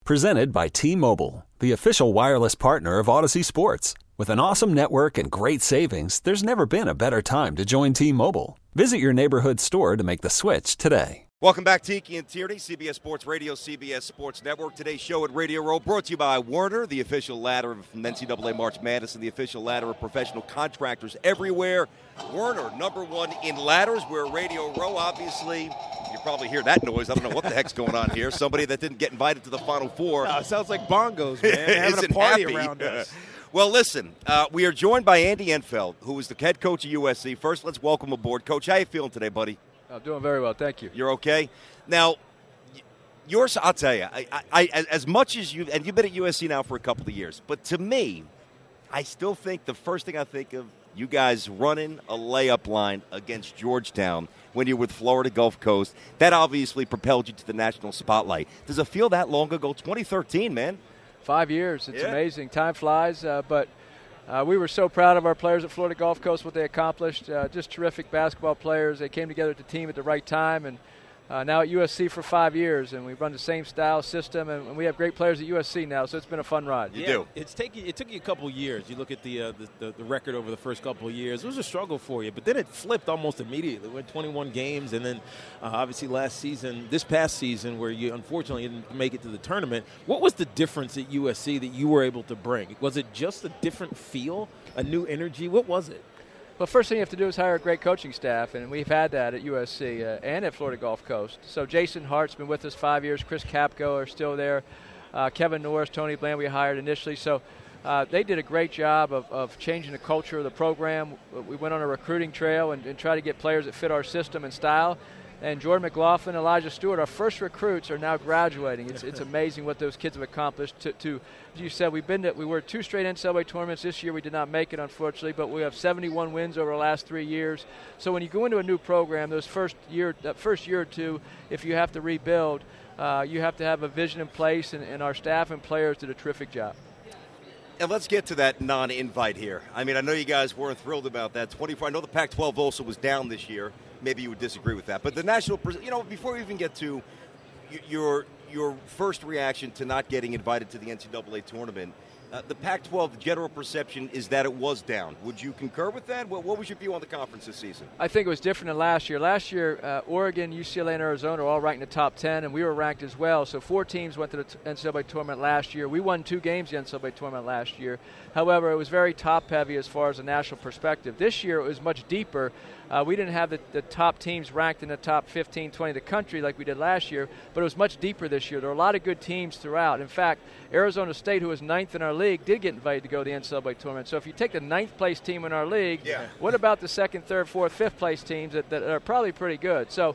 Presented by T-Mobile, the official wireless partner of Odyssey Sports. With an awesome network and great savings, there's never been a better time to join T-Mobile. Visit your neighborhood store to make the switch today. Welcome back, Tiki and Tierney, CBS Sports Radio, CBS Sports Network. Today's show at Radio Row brought to you by Werner, the official ladder of NCAA March Madness and the official ladder of professional contractors everywhere. Werner, number one in ladders. We're at Radio Row, obviously. You probably hear that noise. I don't know what the heck's going on here. Somebody that didn't get invited to the Final Four. It sounds like bongos, man. They're having a party happy around us. Well, listen, we are joined by Andy Enfeld, who is the head coach of USC. First, let's welcome aboard. Coach, how you feeling today, buddy? I'm doing very well, thank you. You're okay? Now, yours, I'll tell you, I as much as you've been at USC now for a couple of years, but to me, I still think the first thing I think of, you guys running a layup line against Georgetown when you're with Florida Gulf Coast. That obviously propelled you to the national spotlight. Does it feel that long ago? 2013, man. 5 years. It's amazing. Time flies, but we were so proud of our players at Florida Gulf Coast, what they accomplished. Just terrific basketball players. They came together at the team at the right time, and now at USC for 5 years, and we run the same style system, and we have great players at USC now, so it's been a fun ride. You do. It took you a couple of years. You look at the record over the first couple of years. It was a struggle for you, but then it flipped almost immediately. We went 21 games, and then obviously this past season, where you unfortunately didn't make it to the tournament. What was the difference at USC that you were able to bring? Was it just a different feel, a new energy? What was it? Well, first thing you have to do is hire a great coaching staff, and we've had that at USC and at Florida Gulf Coast. So Jason Hart's been with us 5 years. Chris Capco are still there. Kevin Norris, Tony Bland we hired initially. So they did a great job of changing the culture of the program. We went on a recruiting trail and tried to get players that fit our system and style. And Jordan McLaughlin, Elijah Stewart, our first recruits, are now graduating. It's amazing what those kids have accomplished. To as you said, we were 2 straight NCAA tournaments. This year we did not make it, unfortunately, but we have 71 wins over the last 3 years. So when you go into a new program, that first year or two, if you have to rebuild, you have to have a vision in place, and our staff and players did a terrific job. And let's get to that non-invite here. I mean, I know you guys weren't thrilled about that. I know the Pac-12 also was down this year. Maybe you would disagree with that. But the national, before we even get to your first reaction to not getting invited to the NCAA tournament, the Pac-12, the general perception is that it was down. Would you concur with that? What was your view on the conference this season? I think it was different than last year. Last year, Oregon, UCLA, and Arizona were all ranked in the top 10, and we were ranked as well. So 4 teams went to the NCAA tournament last year. We won 2 games in the NCAA tournament last year. However, it was very top-heavy as far as a national perspective. This year, it was much deeper. We didn't have the top teams ranked in the top 15, 20 of the country like we did last year, but it was much deeper this year. There were a lot of good teams throughout. In fact, Arizona State, who was 9th in our league, did get invited to go to the NCAA tournament. So if you take the 9th-place team in our league, what about the 2nd, 3rd, 4th, 5th-place teams that are probably pretty good? So,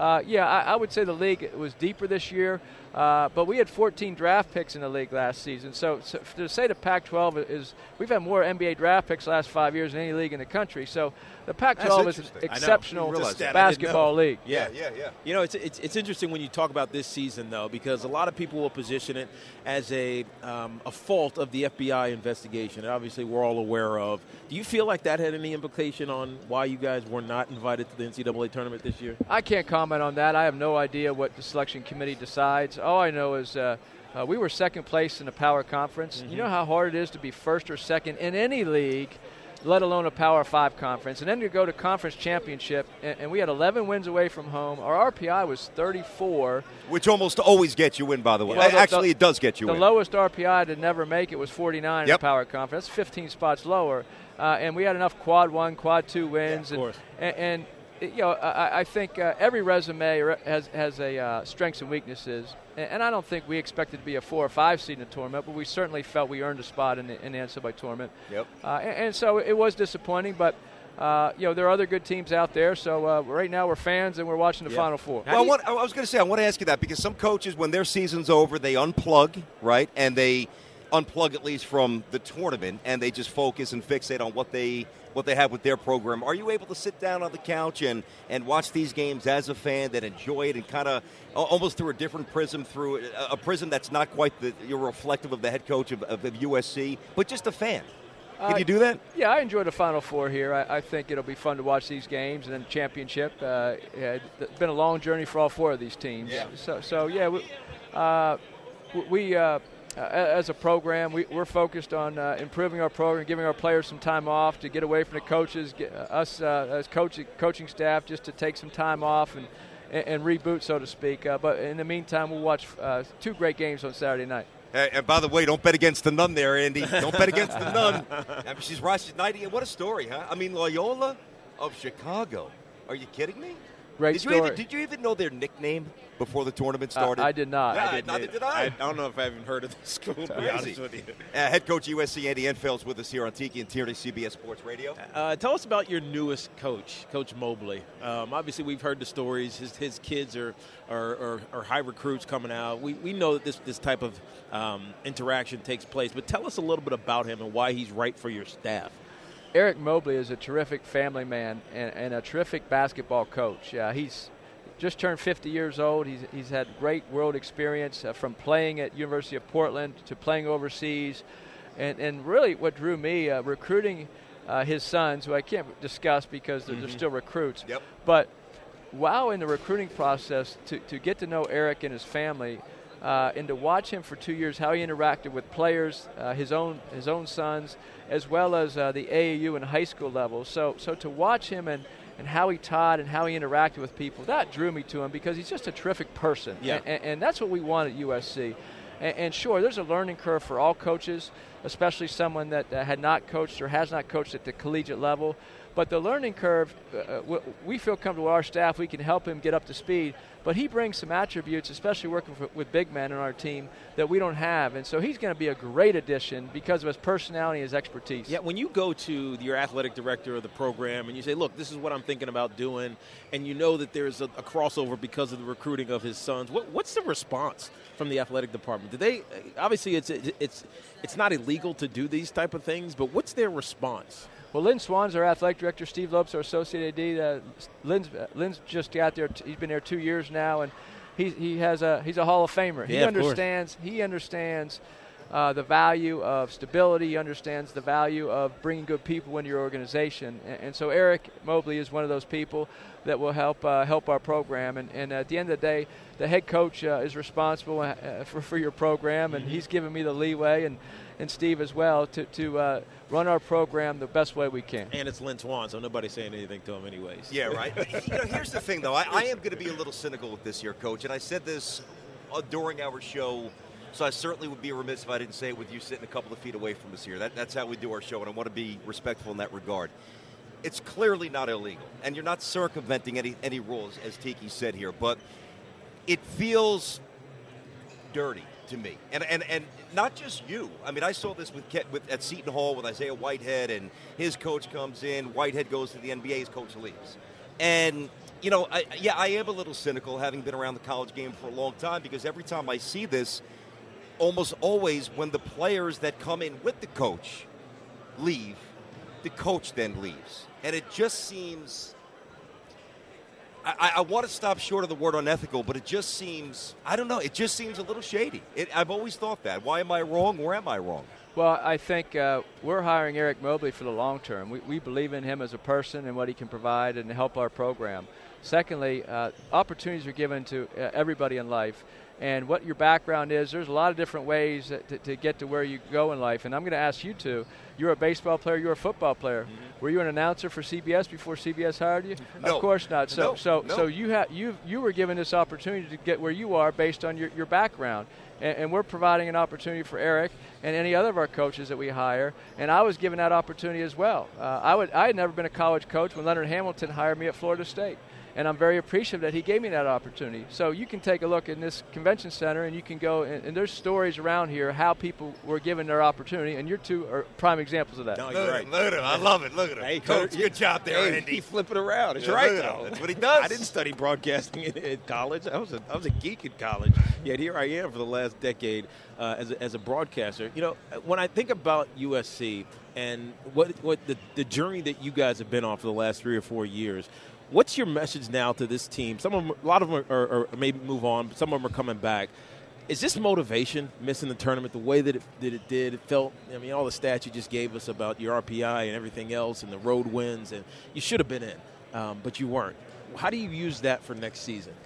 I would say the league was deeper this year, but we had 14 draft picks in the league last season. So to say the Pac-12 we've had more NBA draft picks the last 5 years than any league in the country. So the Pac-12 is an exceptional basketball league. Yeah. You know, it's interesting when you talk about this season, though, because a lot of people will position it as a fault of the FBI investigation. Obviously, we're all aware of. Do you feel like that had any implication on why you guys were not invited to the NCAA tournament this year? I can't comment on that. I have no idea what the selection committee decides. All I know is we were 2nd place in the Power Conference. Mm-hmm. You know how hard it is to be 1st or 2nd in any league, let alone a Power 5 conference. And then to go to conference championship, and we had 11 wins away from home. Our RPI was 34. Which almost always gets you in, by the way. Well, it does get you in. The lowest RPI to never make it was 49 in the Power Conference. That's 15 spots lower. And we had enough quad 1, quad 2 wins. Yeah, of course. And I think every resume has a strengths and weaknesses, and I don't think we expected to be a 4 or 5 seed in the tournament, but we certainly felt we earned a spot in the NCAA tournament. Yep. And so it was disappointing, but there are other good teams out there. So right now we're fans and we're watching the Final Four. Well, I was going to say, I want to ask you that because some coaches, when their season's over, they unplug, right, and they unplug at least from the tournament, and they just focus and fixate on what they have with their program. Are you able to sit down on the couch and watch these games as a fan that enjoy it and kind of almost through a different prism, through a prism that's not quite you're reflective of the head coach of USC, but just a fan? Can you do that? Yeah, I enjoy the Final Four here. I think it'll be fun to watch these games and then championship. It's been a long journey for all 4 of these teams. Yeah. So we as a program, we're focused on improving our program, giving our players some time off to get away from the coaches, us as coaching staff just to take some time off and reboot, so to speak. But in the meantime, we'll watch 2 great games on Saturday night. And by the way, don't bet against the Nun there, Andy. Don't bet against the Nun. I mean, she's Rochester Nightingale. What a story, huh? I mean, Loyola of Chicago. Are you kidding me? Great story. Did you even know their nickname before the tournament started? I did not. Yeah, neither did I. I don't know if I even heard of the school, to be honest with you. Head coach USC Andy Enfield's with us here on Tiki and Tierney CBS Sports Radio. Tell us about your newest coach, Coach Mobley. Obviously, we've heard the stories. His kids are high recruits coming out. We know that this type of interaction takes place. But tell us a little bit about him and why he's right for your staff. Eric Mobley is a terrific family man and a terrific basketball coach. He's just turned 50 years old. He's had great world experience from playing at University of Portland to playing overseas. And really what drew me, recruiting his sons, who I can't discuss because they're still recruits. Yep. But while in the recruiting process, to get to know Eric and his family, and to watch him for 2 years, how he interacted with players, his own sons, as well as the AAU and high school level. So to watch him and how he taught and how he interacted with people, that drew me to him because he's just a terrific person. Yeah. And that's what we want at USC. And sure, there's a learning curve for all coaches, especially someone that had not coached or has not coached at the collegiate level. But the learning curve, we feel comfortable with our staff. We can help him get up to speed. But he brings some attributes, especially working with big men on our team, that we don't have. And so he's going to be a great addition because of his personality and his expertise. Yeah, when you go to your athletic director of the program and you say, look, this is what I'm thinking about doing, and you know that there's a crossover because of the recruiting of his sons, what's the response from the athletic department? Do they obviously it's not illegal to do these type of things, but what's their response? Well, Lynn Swan's our athletic director. Steve Lopes, our associate AD. Lynn's just got there. He's been there 2 years now, and he's a Hall of Famer. Yeah, He understands the value of stability. He understands the value of bringing good people into your organization. And so Eric Mobley is one of those people that will help our program. And at the end of the day, the head coach is responsible for your program, and he's given me the leeway and Steve as well to run our program the best way we can. And it's Lynn Swan, so nobody's saying anything to him anyways. Yeah, right. But, here's the thing, though. I am going to be a little cynical with this year, Coach, and I said this during our show, so I certainly would be remiss if I didn't say it with you sitting a couple of feet away from us here. That's how we do our show, and I want to be respectful in that regard. It's clearly not illegal, and you're not circumventing any rules, as Tiki said here, but it feels dirty to me, and not just you. I mean, I saw this at Seton Hall with Isaiah Whitehead, and his coach comes in. Whitehead goes to the NBA, his coach leaves, and I am a little cynical, having been around the college game for a long time, because every time I see this, almost always when the players that come in with the coach leave, the coach then leaves, and it just seems. I want to stop short of the word unethical, but it just seems, I don't know, it just seems a little shady. I've always thought that. Why am I wrong? Where am I wrong? Well, I think we're hiring Eric Mobley for the long term. We believe in him as a person and what he can provide and help our program. Secondly, opportunities are given to everybody in life. And what your background is, there's a lot of different ways to get to where you go in life. And I'm going to ask you two. You're a baseball player. You're a football player. Mm-hmm. Were you an announcer for CBS before CBS hired you? No. Of course not. So No. so you were given this opportunity to get where you are based on your background. And we're providing an opportunity for Eric and any other of our coaches that we hire. And I was given that opportunity as well. I had never been a college coach when Leonard Hamilton hired me at Florida State. And I'm very appreciative that he gave me that opportunity. So you can take a look in this convention center, and you can go, and there's stories around here how people were given their opportunity, and your two are prime examples of that. No, Look at him. I love it. Look at him. Hey, Coach, good job there, Hey, Andy. he flip it around. It's Yeah, right, look at him. though. That's what he does. I didn't study broadcasting in college. I was a geek in college. Yet here I am for the last decade as a broadcaster. You know, when I think about USC and what the journey that you guys have been on for the last 3 or 4 years, what's your message now to this team? A lot of them are maybe move on, but some of them are coming back. Is this motivation, missing the tournament the way that it did? It felt, I mean, all the stats you just gave us about your RPI and everything else and the road wins, and you should have been in, but you weren't. How do you use that for next season?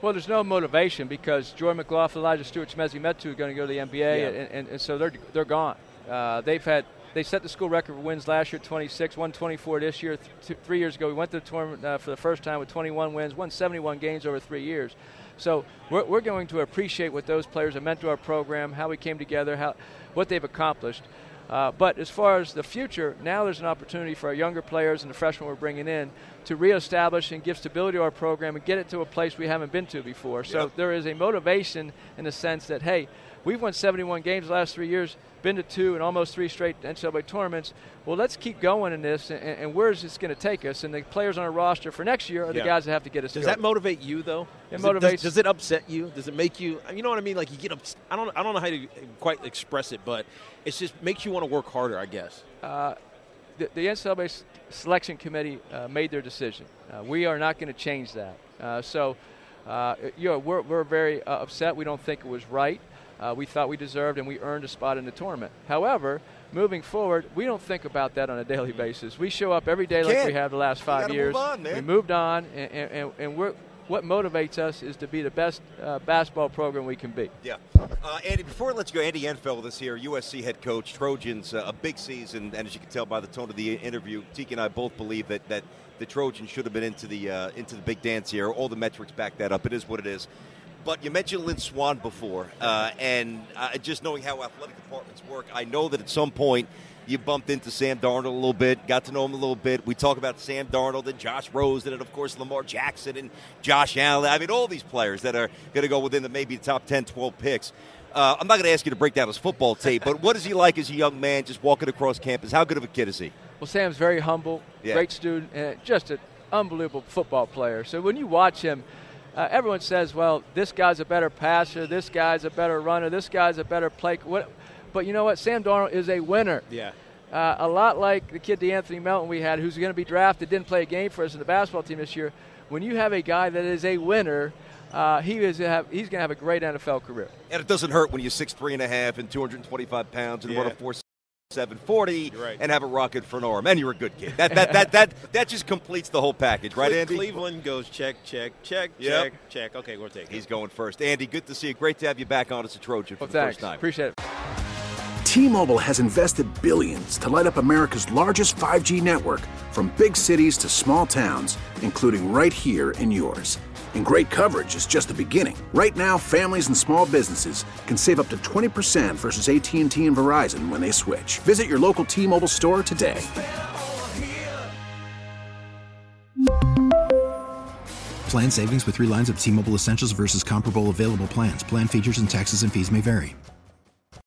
Well, there's no motivation because Jordan McLaughlin, Elijah Stewart, Chimezi Metu are going to go to the NBA, and so they're gone. They set the school record for wins last year, 26, won 24 this year. 3 years ago, we went to the tournament for the first time with 21 wins, won 71 games over 3 years. So we're going to appreciate what those players have meant to our program, how we came together, what they've accomplished. But as far as the future, now there's an opportunity for our younger players and the freshmen we're bringing in to reestablish and give stability to our program and get it to a place we haven't been to before. So there is a motivation in the sense that, hey, we've won 71 games the last 3 years, been to 2 and almost 3 straight NCAA tournaments. Well, let's keep going in this, and where is this going to take us? And the players on our roster for next year are the guys that have to get us Does going. that motivate you, though? Does it upset you? Does it make you – you know what I mean? Like you get upset. I don't know how to quite express it, but it just makes you want to work harder, I guess. The NCAA selection committee made their decision. We are not going to change that. We're very upset. We don't think it was right. We thought we deserved and we earned a spot in the tournament. However, moving forward, we don't think about that on a daily basis. We show up every day like we have the last 5 years. Move on, man. We moved on, and what motivates us is to be the best basketball program we can be. Yeah. Andy, before I let you go, Andy Enfield is here, USC head coach, Trojans, a big season, and as you can tell by the tone of the interview, Tiki and I both believe that the Trojans should have been into the big dance here. All the metrics back that up. It is what it is. But you mentioned Lynn Swann before, and just knowing how athletic departments work, I know that at some point you bumped into Sam Darnold a little bit, got to know him a little bit. We talk about Sam Darnold and Josh Rosen and, of course, Lamar Jackson and Josh Allen. I mean, all these players that are going to go within the maybe top 10, 12 picks. I'm not going to ask you to break down his football tape, but what is he like as a young man just walking across campus? How good of a kid is he? Well, Sam's very humble, great student, and just an unbelievable football player. So when you watch him, everyone says, well, this guy's a better passer, this guy's a better runner, this guy's a better play. But you know what? Sam Darnold is a winner. Yeah. A lot like the kid DeAnthony Melton we had, who's going to be drafted, didn't play a game for us in the basketball team this year. When you have a guy that is a winner, he's going to have a great NFL career. And it doesn't hurt when you're 6'3.5" and 225 pounds and run a 4.740 and have a rocket for an arm, and you're a good kid. That just completes the whole package, right, Andy? Cleveland goes check. Okay, we'll take it. He's going first. Andy, good to see you. Great to have you back on as a Trojan for the first time. Appreciate it. T-Mobile has invested billions to light up America's largest 5G network, from big cities to small towns, including right here in yours. And great coverage is just the beginning. Right now, families and small businesses can save up to 20% versus AT&T and Verizon when they switch. Visit your local T-Mobile store today. Plan savings with 3 lines of T-Mobile Essentials versus comparable available plans. Plan features and taxes and fees may vary.